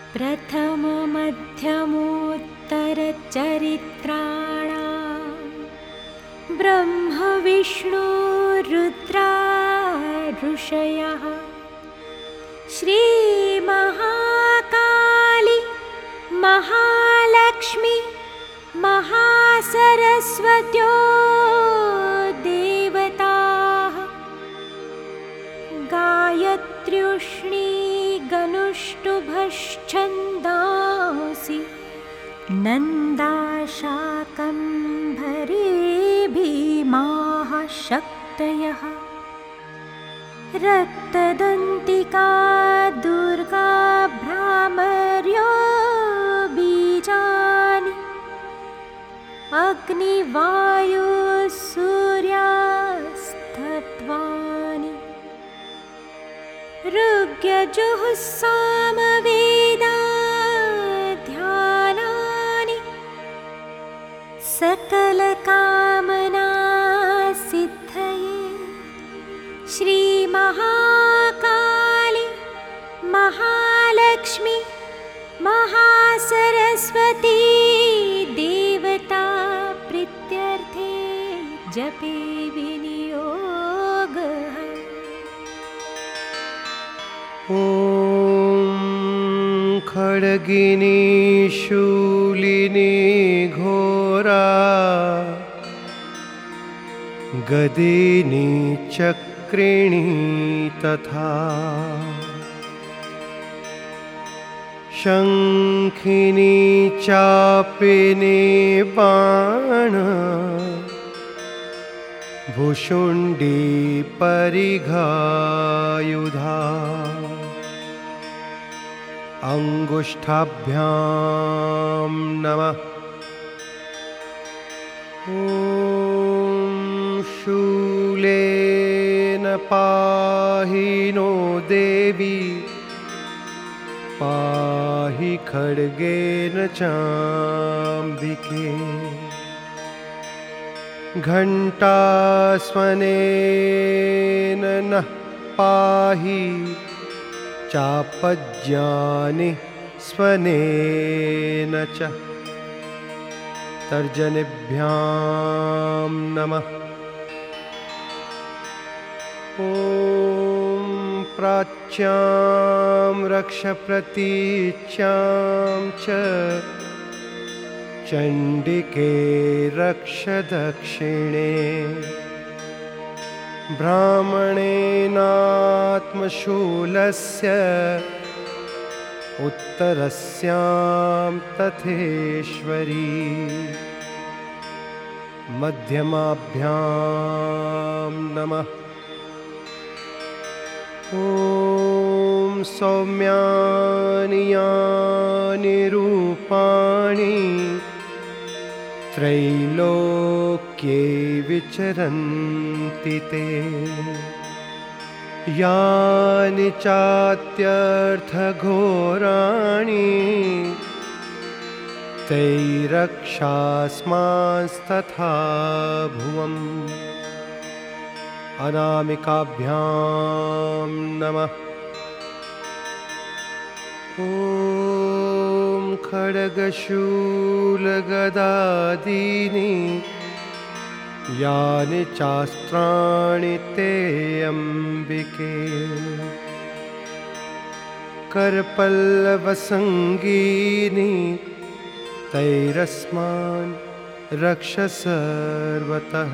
प्रथममध्यमोत्तरचरित्राणां ब्रह्मविष्णुरुद्रा ऋषयः श्रीमहाकाली महालक्ष्मी महासरस्वत्यो देवताः गायत्र्युष्णी गनुष्टुभश्छन्दांसि नन्दाशाकम्भरी भीमाः शक्तयः रक्तदन्तिका दुर्गा भ्रामर्यो बीजानि अग्निवायुसूर्यास्तत्त्वानि ऋग्यजुः सामवेदाध्यानानि सकलकामनासिद्धये श्रीमहाकाली महालक्ष्मी महासरस्वती देवता प्रीत्यर्थे जपे विनियोगः। ॐ खड्गिनी शूलिनी घोरा गदिनी चक्रिणी तथा शङ्खिनी चापिनी बाण भुशुण्डी परिघायुधा अंगुष्ठाभ्यां नमः। ॐ शूलेन पाहि नो देवी पाहि खड्गेन चाम्बिके घण्टास्वनेन नः पाहि चापज्ञानि स्वनेन च तर्जनीभ्यां नमः। ॐ प्राच्यां रक्ष प्रतीच्यां च चण्डिके रक्ष दक्षिणे ब्राह्मणेनात्मशूलस्य उत्तरस्यां तथेश्वरी मध्यमाभ्यां नमः। ॐ सौम्यानि यानि रूपाणि त्रैलोक्ये विचरन्ति ते यानि चात्यर्थघोराणि तैरक्षास्मांस्तथा भुवम् अनामिकाभ्यां नमः। ॐ खड्गशूलगदादीनि यानि चास्त्राणि ते अम्बिके करपल्लवसङ्गीनि तैरस्मान् रक्ष सर्वतः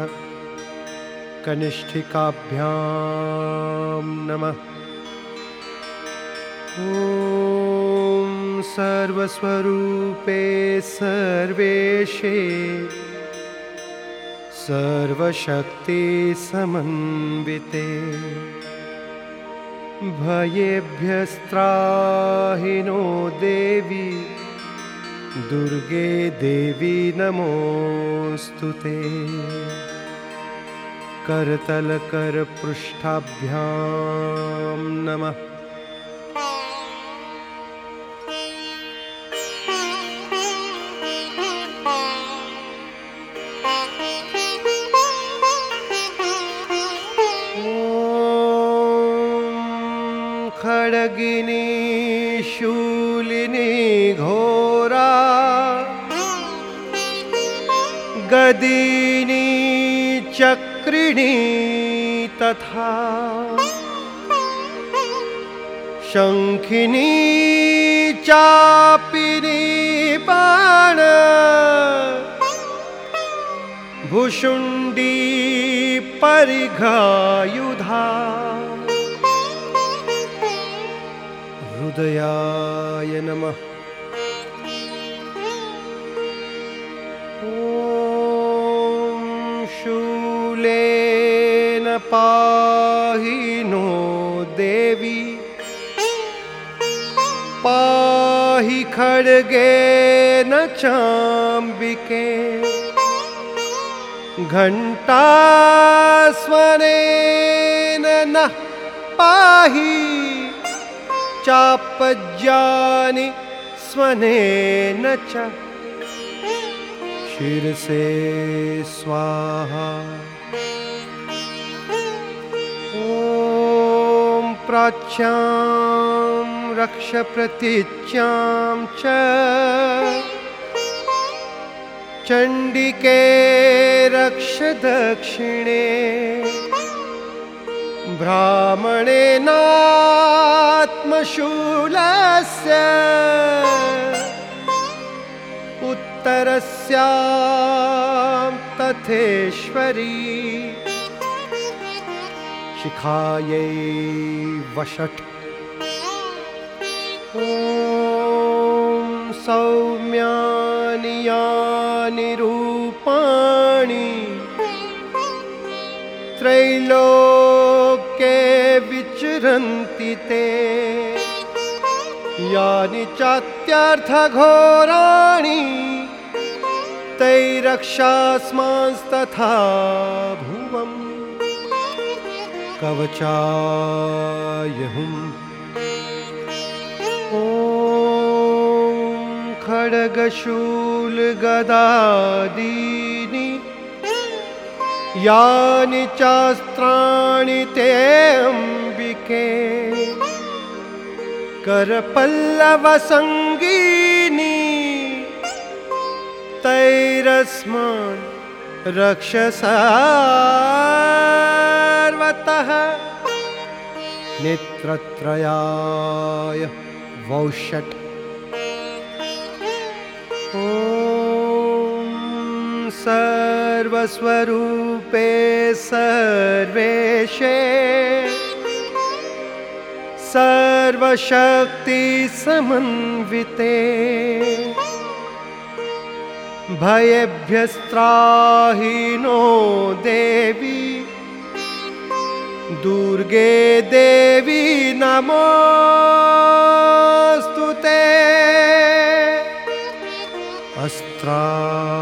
कनिष्ठिकाभ्यां नमः। ॐ सर्वस्वरूपे सर्वेशे सर्वशक्तिसमन्विते भयेभ्यस्त्राहि नो देवी दुर्गे देवी नमोऽस्तु ते करतलकरपृष्ठाभ्यां नमः। खड्गिनी शूलिनी घोरा गदिनी चक्रिणी तथा शंखिनी चापिनी बाण भुषुंडी परिघायुधा हृदयाय नमः। ॐ शूलेन पाहि नो देवी पाहि खड्गेन चाम्बिके घण्टास्वनेन नः पाहि चापज्यानि स्वनेन च शिरसे स्वाहा। ॐ प्राच्यां रक्ष प्रतीच्यां च चण्डिके रक्ष दक्षिणे ब्राह्मणेनात्मशूलस्य उत्तरस्यां तथेश्वरी शिखायै वषट्। ॐ सौम्यानि यानि रूपाणि त्रैलोक्ये विचरन्ति ते यानि चात्यर्थघोराणि तैरक्षास्मांस्तथा भुवम् कवचायहुम्। ॐ खड्गशूलगदादीनि यानि चास्त्राणि ते अम्बिके करपल्लवसङ्गीनि तैरस्मान् रक्ष सर्वतः नेत्रत्रयाय वौषट्। ॐ सर्वस्वरूपे सर्वेशे सर्वशक्ति समन्विते भयेभ्यस्त्राहि नो देवी दुर्गे देवी नमोस्तुते। अस्त्राणि